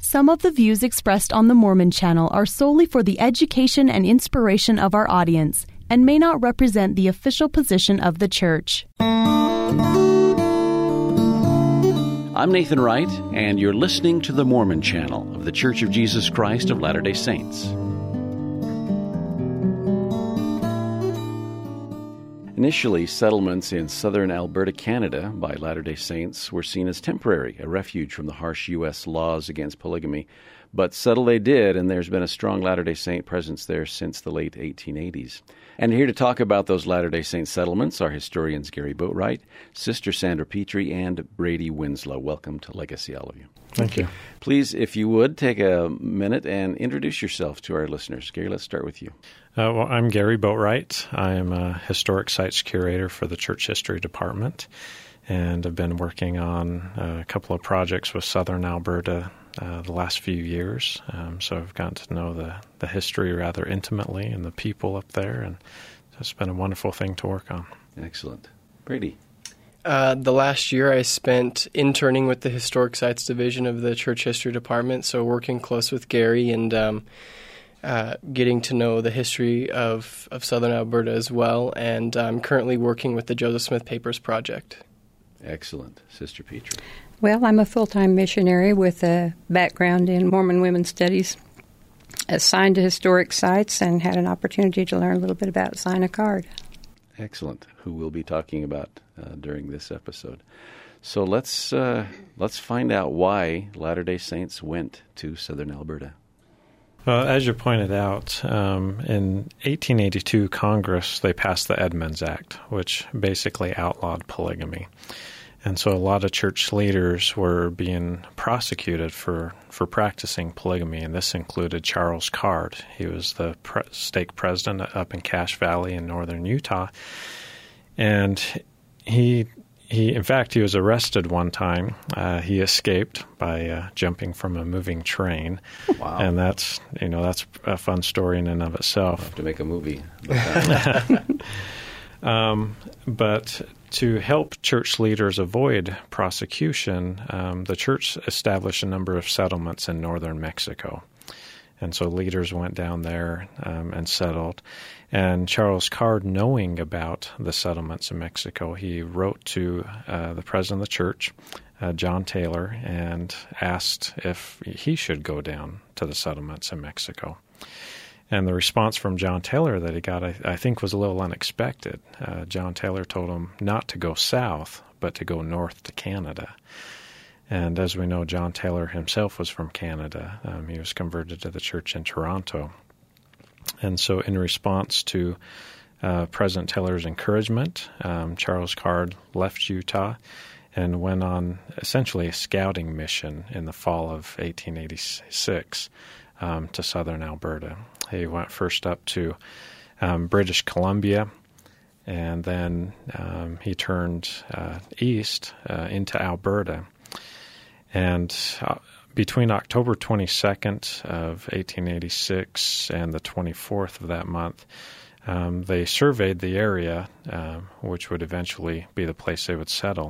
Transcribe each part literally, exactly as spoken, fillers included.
Some of the views expressed on the Mormon Channel are solely for the education and inspiration of our audience and may not represent the official position of the Church. I'm Nathan Wright, and you're listening to the Mormon Channel of The Church of Jesus Christ of Latter-day Saints. Initially, settlements in southern Alberta, Canada, by Latter-day Saints were seen as temporary, a refuge from the harsh U S laws against polygamy. But settle they did, and there's been a strong Latter-day Saint presence there since the late eighteen eighties. And here to talk about those Latter-day Saint settlements are historians Gary Boatwright, Sister Sandra Petrie, and Brady Winslow. Welcome to Legacy, all of you. Thank you. Please, if you would, take a minute and introduce yourself to our listeners. Gary, let's start with you. Uh, well, I'm Gary Boatwright. I am a historic sites curator for the Church History Department, and I've been working on a couple of projects with Southern Alberta uh, the last few years. Um, so I've gotten to know the, the history rather intimately and the people up there, and it's been a wonderful thing to work on. Excellent. Brady? Uh, the last year I spent interning with the Historic Sites Division of the Church History Department, so working close with Gary and um, uh, getting to know the history of, of Southern Alberta as well, and I'm currently working with the Joseph Smith Papers Project. Excellent. Sister Petrie? Well, I'm a full-time missionary with a background in Mormon women's studies, assigned to historic sites, and had an opportunity to learn a little bit about Sign a Card. Excellent, who we'll be talking about uh, during this episode. So let's uh, let's find out why Latter-day Saints went to Southern Alberta. Well, as you pointed out, um, in eighteen eighty-two, Congress, they passed the Edmunds Act, which basically outlawed polygamy. And so a lot of church leaders were being prosecuted for, for practicing polygamy, and this included Charles Card. He was the pre- stake president up in Cache Valley in northern Utah. And he, he in fact, he was arrested one time. Uh, he escaped by uh, jumping from a moving train. Wow. And that's, you know, that's a fun story in and of itself. We'll have to make a movie about that. um, but to help church leaders avoid prosecution, um, the church established a number of settlements in northern Mexico. And so leaders went down there um, and settled. And Charles Card, knowing about the settlements in Mexico, he wrote to uh, the president of the church, uh, John Taylor, and asked if he should go down to the settlements in Mexico. And the response from John Taylor that he got, I, I think, was a little unexpected. Uh, John Taylor told him not to go south, but to go north to Canada. And as we know, John Taylor himself was from Canada. Um, he was converted to the church in Toronto. And so in response to uh, President Taylor's encouragement, um, Charles Card left Utah and went on essentially a scouting mission in the fall of eighteen eighty-six um, to southern Alberta. He went first up to um, British Columbia, and then um, he turned uh, east uh, into Alberta. And uh, between October twenty-second of eighteen eighty-six and the twenty-fourth of that month, um, they surveyed the area, uh, which would eventually be the place they would settle.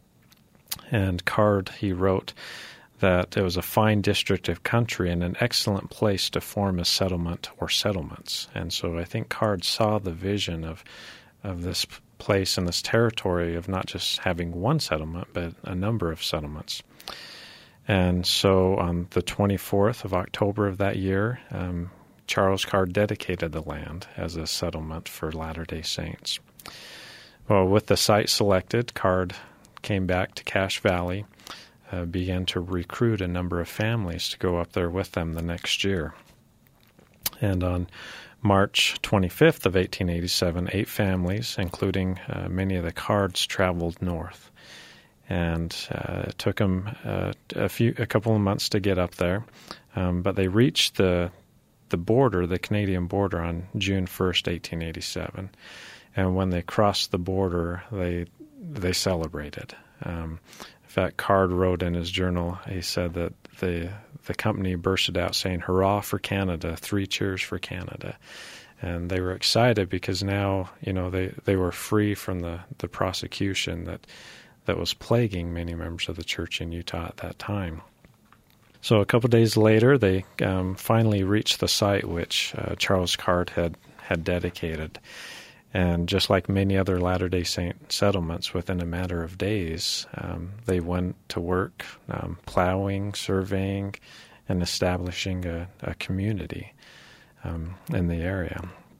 And Card, he wrote that it was a fine district of country and an excellent place to form a settlement or settlements. And so I think Card saw the vision of of this place and this territory of not just having one settlement, but a number of settlements. And so on the twenty-fourth of October of that year, um, Charles Card dedicated the land as a settlement for Latter-day Saints. Well, with the site selected, Card came back to Cache Valley, uh, began to recruit a number of families to go up there with them the next year. And on March twenty-fifth of eighteen eighty-seven, eight families, including uh, many of the Cards, traveled north. And uh, it took them uh, a few, a couple of months to get up there, um, but they reached the the border, the Canadian border, on June first, eighteen eighty-seven. And when they crossed the border, they they celebrated. Um, in fact, Card wrote in his journal, he said that the the company bursted out saying, "Hurrah for Canada! Three cheers for Canada!" And they were excited because now, you know, they, they were free from the, the prosecution that that was plaguing many members of the church in Utah at that time. So a couple days later, they um, finally reached the site which uh, Charles Card had, had dedicated. And just like many other Latter-day Saint settlements, within a matter of days, um, they went to work um, plowing, surveying, and establishing a, a community um, in the area.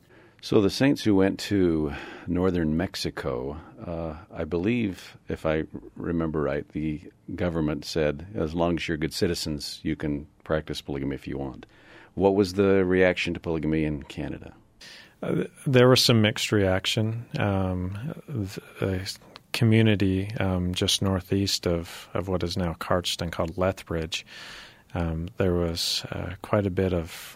So the saints who went to northern Mexico, uh, I believe, if I remember right, the government said, as long as you're good citizens, you can practice polygamy if you want. What was the reaction to polygamy in Canada? Uh, there was some mixed reaction. Um, the community um, just northeast of, of what is now Cardston, called Lethbridge, um, there was uh, quite a bit of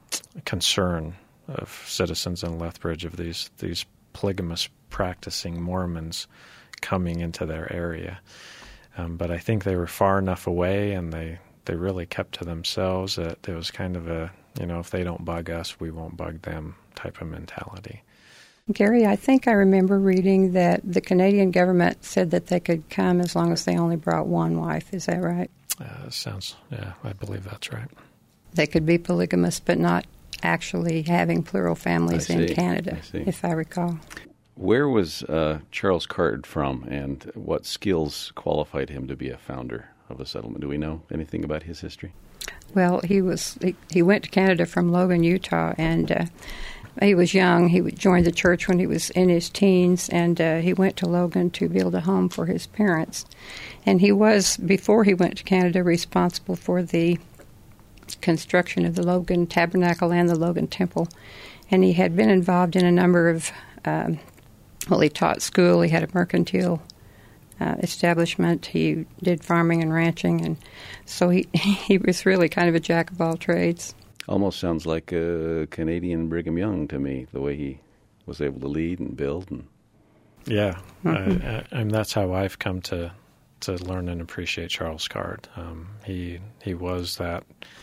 concern of citizens in Lethbridge of these these polygamous practicing Mormons coming into their area. Um, but I think they were far enough away, and they, they really kept to themselves that it was kind of a, you know, if they don't bug us, we won't bug them type of mentality. Gary, I think I remember reading that the Canadian government said that they could come as long as they only brought one wife. Is that right? Uh, sounds, yeah, I believe that's right. They could be polygamous, but not actually having plural families in Canada, I if I recall. Where was uh, Charles Card from, and what skills qualified him to be a founder of a settlement? Do we know anything about his history? Well, he was he, he went to Canada from Logan, Utah, and uh, he was young. He joined the church when he was in his teens, and uh, he went to Logan to build a home for his parents. And he was, before he went to Canada, responsible for the construction of the Logan Tabernacle and the Logan Temple. And he had been involved in a number of, um, well, he taught school, he had a mercantile uh, establishment, he did farming and ranching, and so he, he was really kind of a jack of all trades. Almost sounds like a Canadian Brigham Young to me, the way he was able to lead and build. And Yeah, Mm-hmm. I, I, and that's how I've come to, to learn and appreciate Charles Card. Um, he he was that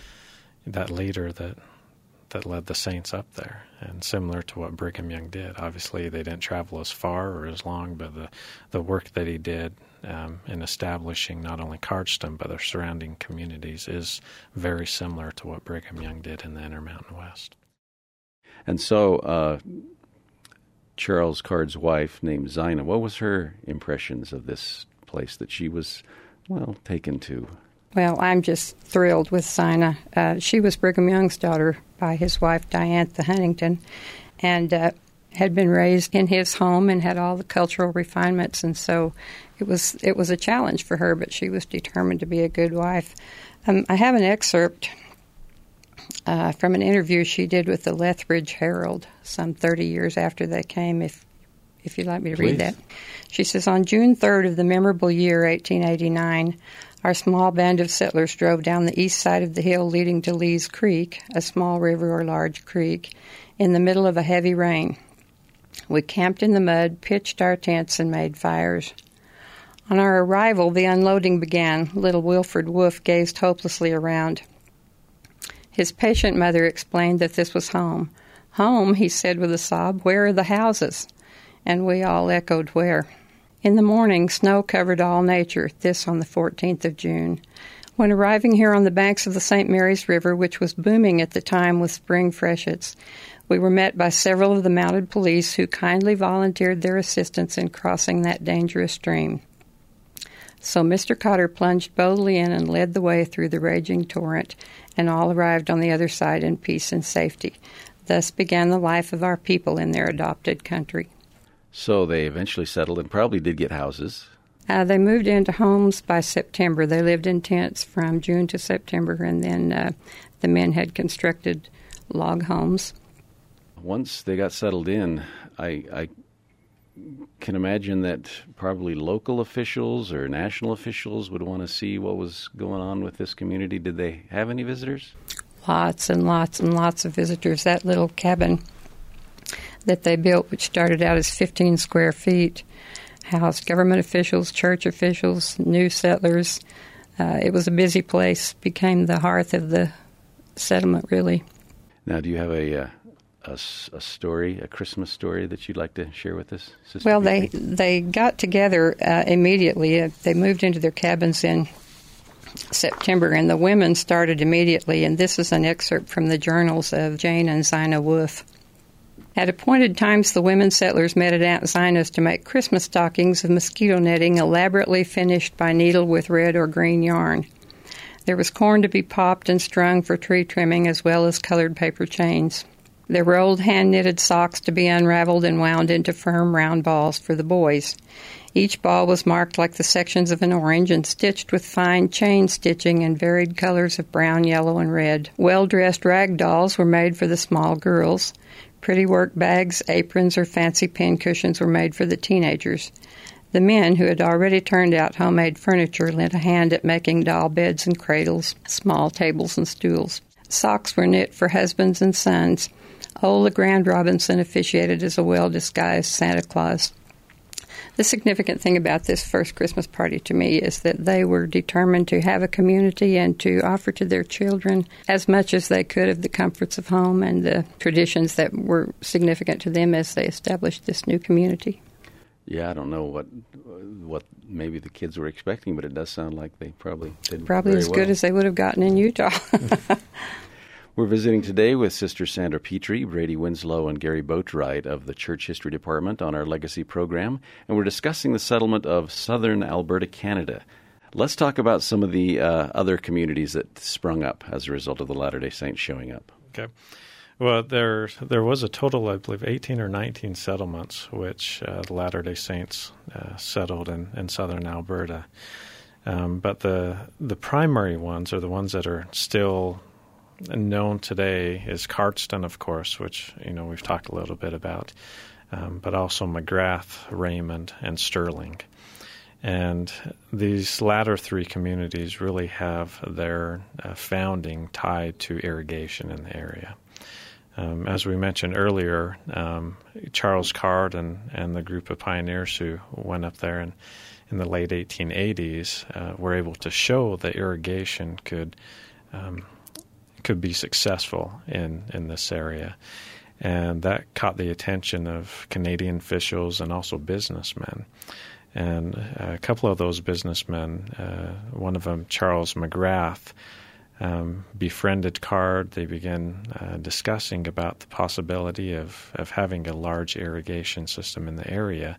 that leader that that led the saints up there, and similar to what Brigham Young did. Obviously, they didn't travel as far or as long, but the, the work that he did um, in establishing not only Cardston but the surrounding communities is very similar to what Brigham Young did in the Intermountain West. And so uh, Charles Card's wife, named Zina, what was her impressions of this place that she was, well, taken to? Well, I'm just thrilled with Zina. Uh, she was Brigham Young's daughter by his wife, Diantha Huntington, and uh, had been raised in his home and had all the cultural refinements, and so it was it was a challenge for her, but she was determined to be a good wife. Um, I have an excerpt uh, from an interview she did with the Lethbridge Herald some thirty years after they came, if if you'd like me to Please. read that. She says, on June third of the memorable year, eighteen eighty-nine, our small band of settlers drove down the east side of the hill leading to Lee's Creek, a small river or large creek, in the middle of a heavy rain. We camped in the mud, pitched our tents, and made fires. On our arrival, the unloading began. Little Wilfred Wolf gazed hopelessly around. His patient mother explained that this was home. Home, he said with a sob, where are the houses? And we all echoed where. In the morning, snow covered all nature, this on the fourteenth of June. When arriving here on the banks of the Saint Mary's River, which was booming at the time with spring freshets, we were met by several of the mounted police who kindly volunteered their assistance in crossing that dangerous stream. So Mister Cotter plunged boldly in and led the way through the raging torrent, and all arrived on the other side in peace and safety. Thus began the life of our people in their adopted country. So they eventually settled and probably did get houses. Uh, they moved into homes by September. They lived in tents from June to September, and then uh, the men had constructed log homes. Once they got settled in, I, I can imagine that probably local officials or national officials would want to see what was going on with this community. Did they have any visitors? Lots and lots and lots of visitors. That little cabin that they built, which started out as fifteen square feet, housed government officials, church officials, new settlers. Uh, it was a busy place, became the hearth of the settlement, really. Now, do you have a, uh, a, a story, a Christmas story that you'd like to share with us, Sister Well, they, Peter? they got together uh, immediately. Uh, they moved into their cabins in September, and the women started immediately, and this is an excerpt from the journals of Jane and Zina Wolf. At appointed times, the women settlers met at Aunt Zina's to make Christmas stockings of mosquito netting elaborately finished by needle with red or green yarn. There was corn to be popped and strung for tree trimming, as well as colored paper chains. There were old hand-knitted socks to be unraveled and wound into firm round balls for the boys. Each ball was marked like the sections of an orange and stitched with fine chain stitching in varied colors of brown, yellow, and red. Well-dressed rag dolls were made for the small girls. Pretty work bags, aprons, or fancy pin cushions were made for the teenagers. The men, who had already turned out homemade furniture, lent a hand at making doll beds and cradles, small tables and stools. Socks were knit for husbands and sons. Old LeGrand Robinson officiated as a well-disguised Santa Claus. The significant thing about this first Christmas party to me is that they were determined to have a community and to offer to their children as much as they could of the comforts of home and the traditions that were significant to them as they established this new community. Yeah, I don't know what what maybe the kids were expecting, but it does sound like they probably did Probably very as well. good as they would have gotten in Utah. We're visiting today with Sister Sandra Petrie, Brady Winslow, and Gary Boatwright of the Church History Department on our Legacy program, and we're discussing the settlement of southern Alberta, Canada. Let's talk about some of the uh, other communities that sprung up as a result of the Latter-day Saints showing up. Okay. Well, there there was a total, I believe, eighteen or nineteen settlements which uh, the Latter-day Saints uh, settled in, in southern Alberta. Um, but the the primary ones, or the ones that are still known today, is Cardston, of course, which you know we've talked a little bit about, um, but also McGrath, Raymond, and Sterling. And these latter three communities really have their uh, founding tied to irrigation in the area. Um, as we mentioned earlier, um, Charles Card and, and the group of pioneers who went up there in, in the late eighteen eighties uh, were able to show that irrigation could um, could be successful in, in this area. And that caught the attention of Canadian officials and also businessmen. And a couple of those businessmen, uh, one of them, Charles McGrath, um, befriended Card. They began uh, discussing about the possibility of, of having a large irrigation system in the area,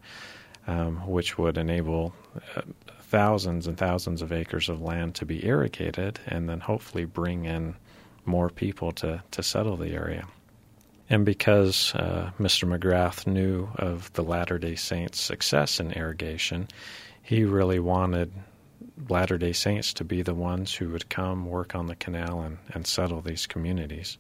um, which would enable uh, thousands and thousands of acres of land to be irrigated and then hopefully bring in more people to, to settle the area. And because uh, Mister McGrath knew of the Latter-day Saints' success in irrigation, he really wanted Latter-day Saints to be the ones who would come work on the canal and, and settle these communities.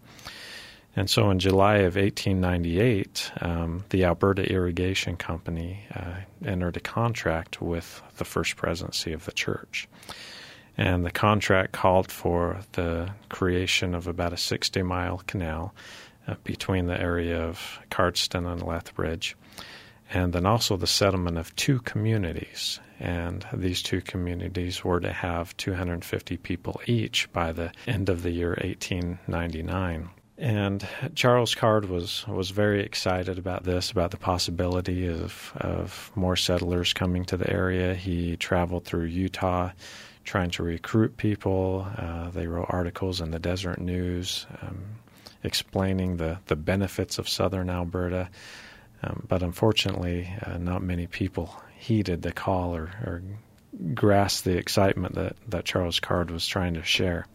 And so in July of eighteen ninety-eight, um, the Alberta Irrigation Company uh, entered a contract with the First Presidency of the Church. And the contract called for the creation of about a sixty-mile canal uh, between the area of Cardston and Lethbridge, and then also the settlement of two communities. And these two communities were to have two hundred fifty people each by the end of the year eighteen ninety-nine. And Charles Card was, was very excited about this, about the possibility of, of more settlers coming to the area. He traveled through Utah trying to recruit people. Uh, they wrote articles in the Desert News um, explaining the, the benefits of southern Alberta. Um, but unfortunately, uh, not many people heeded the call or, or grasped the excitement that, that Charles Card was trying to share.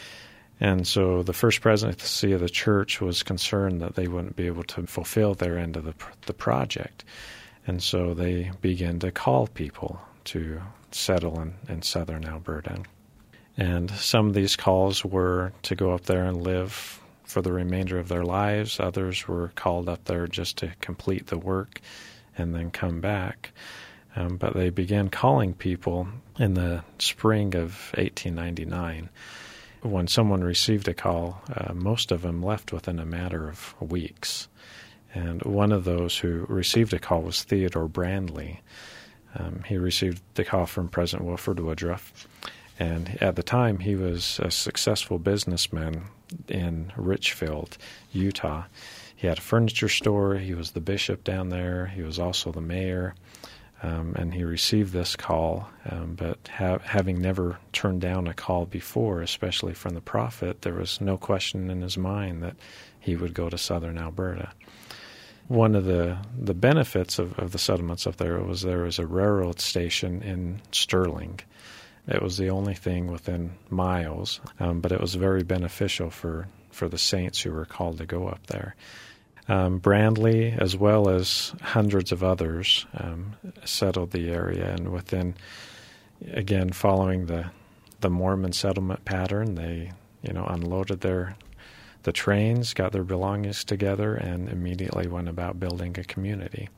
And so the First Presidency of the Church was concerned that they wouldn't be able to fulfill their end of the, the project. And so they began to call people to settle in, in southern Alberta. And some of these calls were to go up there and live for the remainder of their lives. Others were called up there just to complete the work and then come back. Um, but they began calling people in the spring of eighteen ninety-nine. When someone received a call, uh, most of them left within a matter of weeks. And one of those who received a call was Theodore Brandley. Um, he received the call from President Wilford Woodruff, and at the time he was a successful businessman in Richfield, Utah. He had a furniture store, he was the bishop down there, he was also the mayor Um, and he received this call, um, but ha- having never turned down a call before, especially from the prophet, there was no question in his mind that he would go to southern Alberta. One of the, the benefits of, of the settlements up there was there was a railroad station in Sterling. It was the only thing within miles, um, but it was very beneficial for, for the saints who were called to go up there. Um, Brandley, as well as hundreds of others, um, settled the area, and within, again, following the the Mormon settlement pattern, they, you know, unloaded their the trains, got their belongings together, and immediately went about building a community.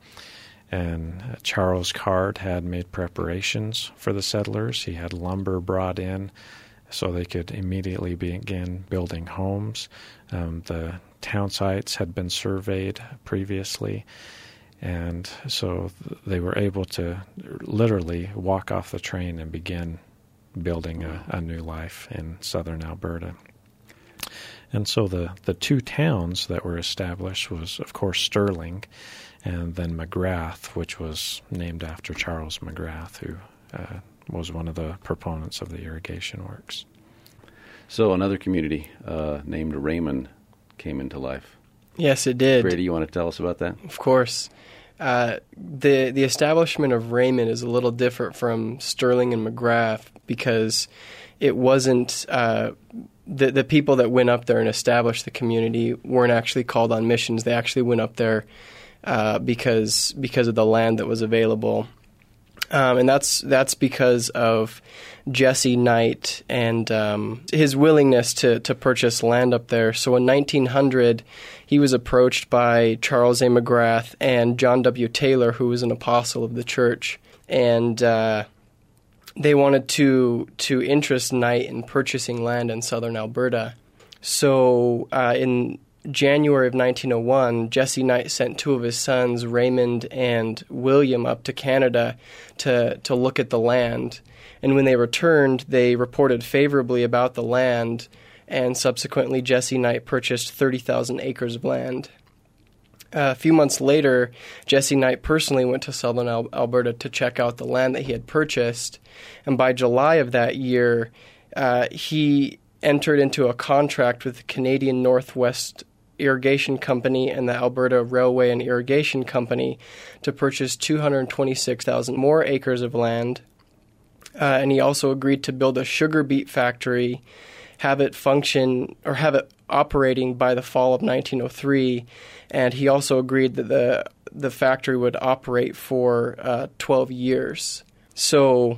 And uh, Charles Card had made preparations for the settlers. He had lumber brought in so they could immediately begin building homes. Um, the town sites had been surveyed previously, and so they were able to literally walk off the train and begin building a, a new life in southern Alberta. And so the, the two towns that were established was, of course, Sterling, and then McGrath, which was named after Charles McGrath, who uh, was one of the proponents of the irrigation works. So another community uh, named Raymond came into life. Yes, it did. Brady, you want to tell us about that? Of course. Uh, the the establishment of Raymond is a little different from Sterling and McGrath because it wasn't uh, the the people that went up there and established the community weren't actually called on missions. They actually went up there uh, because because of the land that was available. Um, and that's that's because of Jesse Knight and um, his willingness to, to purchase land up there. So in nineteen hundred, he was approached by Charles A. McGrath and John W. Taylor, who was an apostle of the church, and uh, they wanted to to interest Knight in purchasing land in southern Alberta. So uh, in January of nineteen oh one, Jesse Knight sent two of his sons, Raymond and William, up to Canada to to look at the land. And when they returned, they reported favorably about the land, and subsequently Jesse Knight purchased thirty thousand acres of land. Uh, a few months later, Jesse Knight personally went to southern Al- Alberta to check out the land that he had purchased, and by July of that year, uh, he entered into a contract with the Canadian Northwest Irrigation Company and the Alberta Railway and Irrigation Company to purchase two hundred twenty-six thousand more acres of land. Uh, and he also agreed to build a sugar beet factory, have it function or have it operating by the fall of nineteen oh three. And he also agreed that the the factory would operate for uh, twelve years. So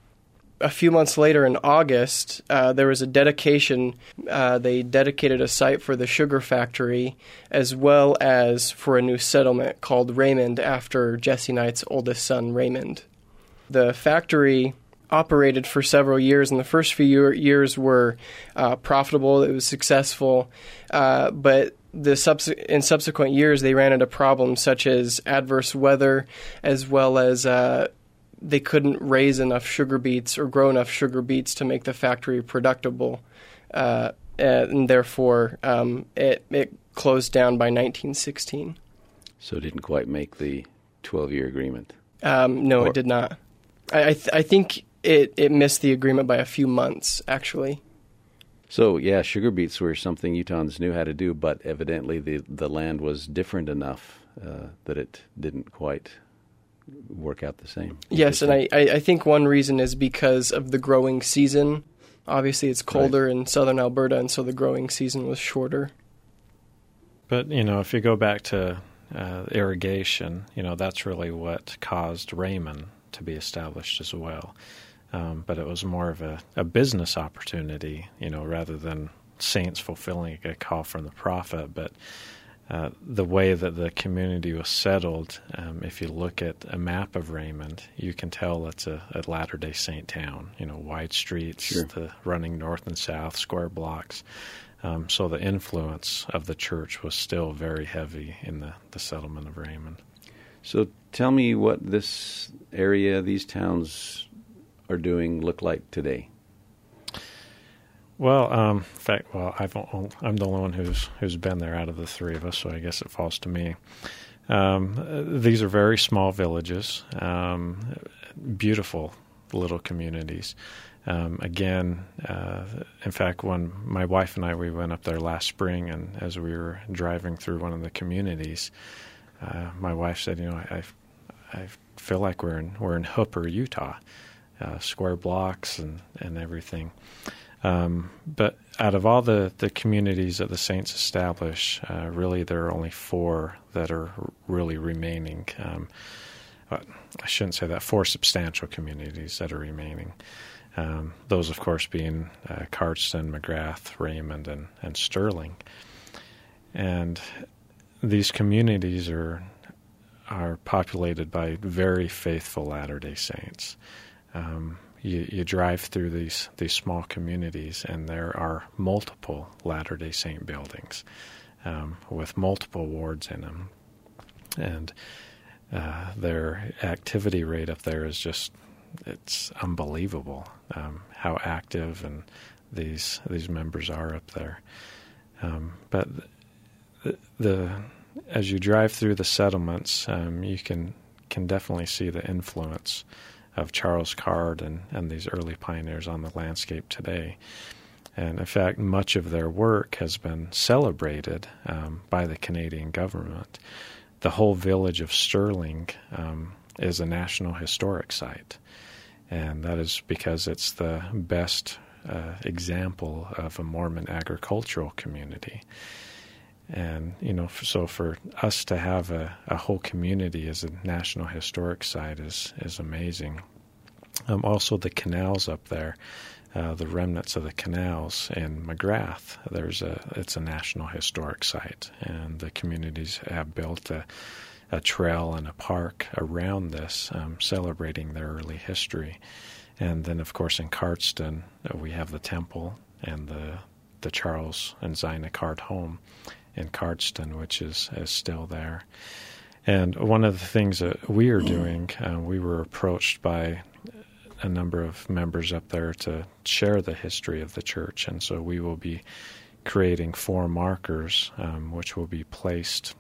a few months later, in August, uh, there was a dedication. Uh, they dedicated a site for the sugar factory as well as for a new settlement called Raymond after Jesse Knight's oldest son, Raymond. The factory operated for several years, and the first few years were uh, profitable. It was successful, uh, but the subs- in subsequent years, they ran into problems such as adverse weather as well as uh, they couldn't raise enough sugar beets or grow enough sugar beets to make the factory productable, uh, and therefore um, it, it closed down by nineteen sixteen. So it didn't quite make the twelve-year agreement? Um, no, or- it did not. I, I, th- I think it, it missed the agreement by a few months, actually. So, yeah, sugar beets were something Utahns knew how to do, but evidently the, the land was different enough uh, that it didn't quite work out the same. Yes, and I, I think one reason is because of the growing season. Obviously, it's colder right. in southern Alberta, and so the growing season was shorter. But, you know, if you go back to uh, irrigation, you know, that's really what caused Raymond to be established as well. Um, but it was more of a, a business opportunity, you know, rather than saints fulfilling a call from the prophet. But uh, the way that the community was settled, um, if you look at a map of Raymond, you can tell it's a, a Latter-day Saint town, you know, wide streets, sure. the running north and south, square blocks. Um, so the influence of the church was still very heavy in the, the settlement of Raymond. So tell me what this area, these towns are doing look like today. Well, um, in fact, well, I've, I'm the only one who's who's been there out of the three of us, so I guess it falls to me. Um, these are very small villages, um, beautiful little communities. Um, again, uh, in fact, when my wife and I, we went up there last spring, and as we were driving through one of the communities, uh, my wife said, you know, I, I feel like we're in, we're in Hooper, Utah, uh, square blocks and, and everything. Um, but out of all the, the communities that the Saints establish, uh, really there are only four that are really remaining. Um, I shouldn't say that, four substantial communities that are remaining. Um, those, of course, being uh, Cardston, McGrath, Raymond, and, and Sterling. And these communities are are populated by very faithful Latter-day Saints. Um, you, you drive through these, these small communities, and there are multiple Latter-day Saint buildings um, with multiple wards in them. And uh, their activity rate up there is just, it's unbelievable um, how active and these these members are up there. Um, but the, the as you drive through the settlements, um, you can can definitely see the influence of Charles Card and, and these early pioneers on the landscape today. And in fact, much of their work has been celebrated um, by the Canadian government. The whole village of Sterling um, is a National Historic Site. And that is because it's the best uh, example of a Mormon agricultural community. And, you know, so for us to have a, a whole community as a National Historic Site is, is amazing. Um, also, the canals up there, uh, the remnants of the canals in McGrath, there's a it's a National Historic Site. And the communities have built a a trail and a park around this, um, celebrating their early history. And then, of course, in Cardston, uh, we have the temple and the the Charles and Zina Card home in Cardston, which is, is still there. And one of the things that we are doing, uh, we were approached by a number of members up there to share the history of the church. And so we will be creating four markers, um, which will be placed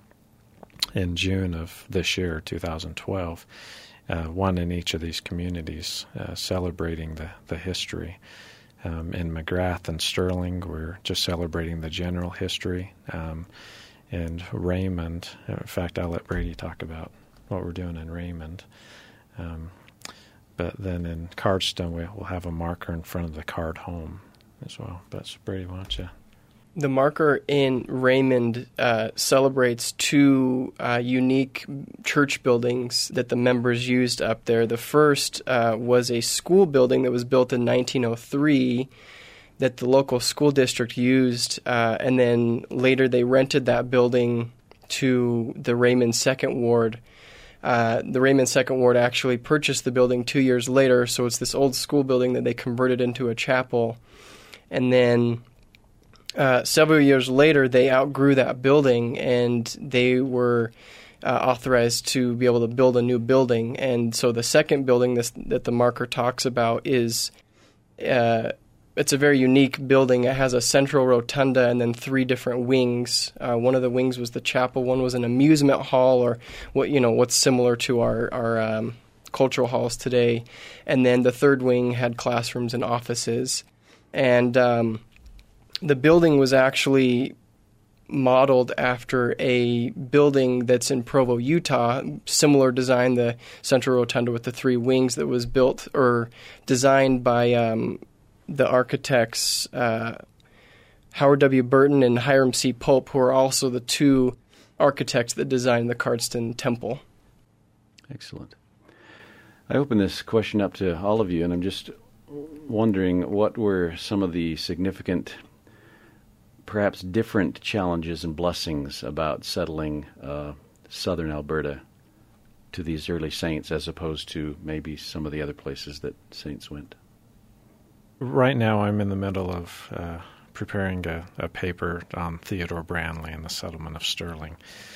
in June of this year, two thousand twelve, uh, one in each of these communities, uh, celebrating the, the history. Um, in McGrath and Sterling, we're just celebrating the general history. Um, and Raymond, in fact, I'll let Brady talk about what we're doing in Raymond. Um, but then in Cardston, we'll have a marker in front of the Card home as well. But Brady, why don't you? The marker in Raymond uh, celebrates two uh, unique church buildings that the members used up there. The first uh, was a school building that was built in nineteen oh three that the local school district used, uh, and then later they rented that building to the Raymond Second Ward. Uh, the Raymond Second Ward actually purchased the building two years later, so it's this old school building that they converted into a chapel. And then Uh, several years later, they outgrew that building, and they were uh, authorized to be able to build a new building. And so the second building this, that the marker talks about is uh, it's a very unique building. It has a central rotunda and then three different wings. Uh, one of the wings was the chapel. One was an amusement hall, or what you know what's similar to our our um, cultural halls today. And then the third wing had classrooms and offices, and um, the building was actually modeled after a building that's in Provo, Utah, similar design, the central rotunda with the three wings, that was built or designed by um, the architects uh, Howard W. Burton and Hiram C. Pope, who are also the two architects that designed the Cardston Temple. Excellent. I open this question up to all of you, and I'm just wondering what were some of the significant, perhaps different challenges and blessings about settling uh, southern Alberta to these early saints as opposed to maybe some of the other places that saints went? Right now I'm in the middle of uh, preparing a, a paper on Theodore Branley and the settlement of Sterling.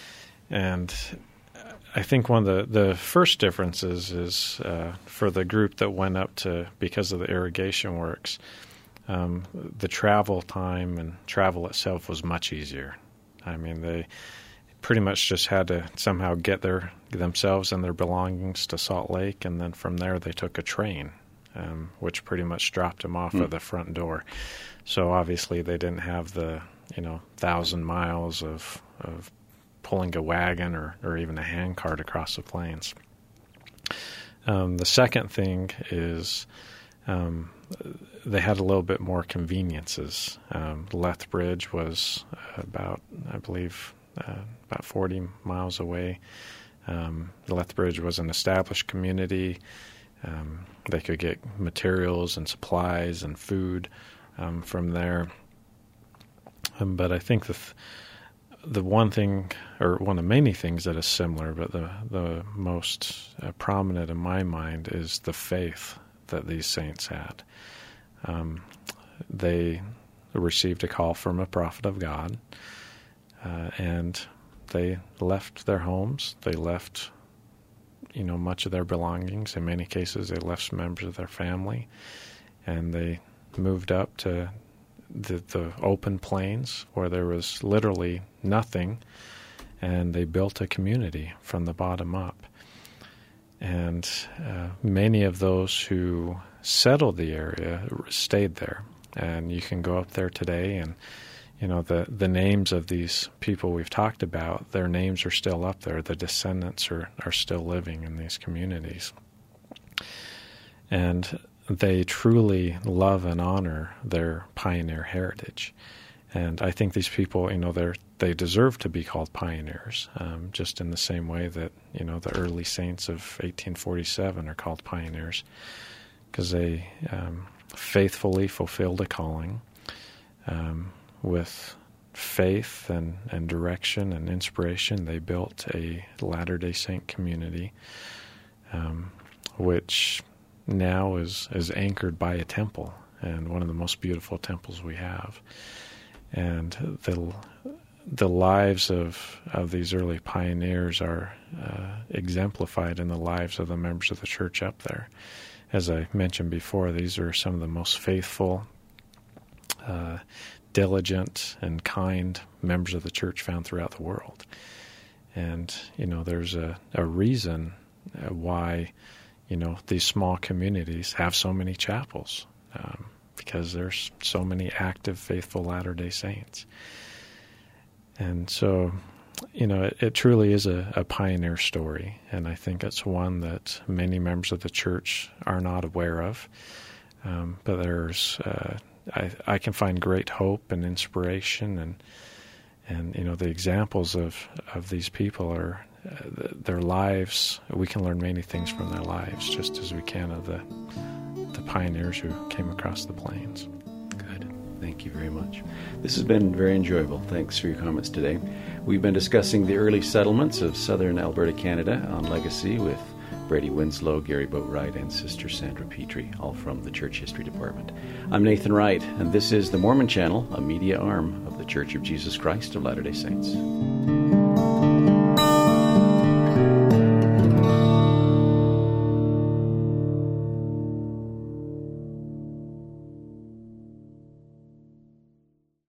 And I think one of the, the first differences is uh, for the group that went up to, because of the irrigation works, Um, the travel time and travel itself was much easier. I mean, they pretty much just had to somehow get their themselves and their belongings to Salt Lake, and then from there they took a train, um, which pretty much dropped them off mm. at the front door. So obviously they didn't have the, you know, thousand miles of of pulling a wagon or, or even a hand cart across the plains. Um, the second thing is um, they had a little bit more conveniences. Um, Lethbridge was about, I believe, uh, about forty miles away. Um, Lethbridge was an established community. Um, they could get materials and supplies and food um, from there. Um, but I think the th- the one thing, or one of many things that is similar, but the the most uh, prominent in my mind is the faith that these saints had. Um, they received a call from a prophet of God, uh, and they left their homes. They left, you know, much of their belongings. In many cases, they left some members of their family, and they moved up to the, the open plains where there was literally nothing, and they built a community from the bottom up. And uh, many of those who settled the area stayed there. And you can go up there today, and you know the, the names of these people we've talked about, their names are still up there. The descendants are, are still living in these communities. And they truly love and honor their pioneer heritage. And I think these people, you know, they're, they deserve to be called pioneers, um, just in the same way that, you know, the early saints of eighteen forty-seven are called pioneers, because they um, faithfully fulfilled a calling um, with faith and, and direction and inspiration. They built a Latter-day Saint community, um, which now is, is anchored by a temple, and one of the most beautiful temples we have. And the the lives of, of these early pioneers are uh, exemplified in the lives of the members of the church up there. As I mentioned before, these are some of the most faithful, uh, diligent, and kind members of the church found throughout the world. And, you know, there's a, a reason why, you know, these small communities have so many chapels, um, because there's so many active, faithful Latter-day Saints. And so, you know, it, it truly is a, a pioneer story, and I think it's one that many members of the church are not aware of. Um, but there's, uh, I, I can find great hope and inspiration, and and you know, the examples of, of these people are uh, their lives. We can learn many things from their lives, just as we can of the the pioneers who came across the plains. Good. Thank you very much. This has been very enjoyable. Thanks for your comments today. We've been discussing the early settlements of southern Alberta, Canada on Legacy with Brady Winslow, Gary Boatwright, and Sister Sandra Petrie, all from the Church History Department. I'm Nathan Wright, and this is the Mormon Channel, a media arm of the Church of Jesus Christ of Latter-day Saints.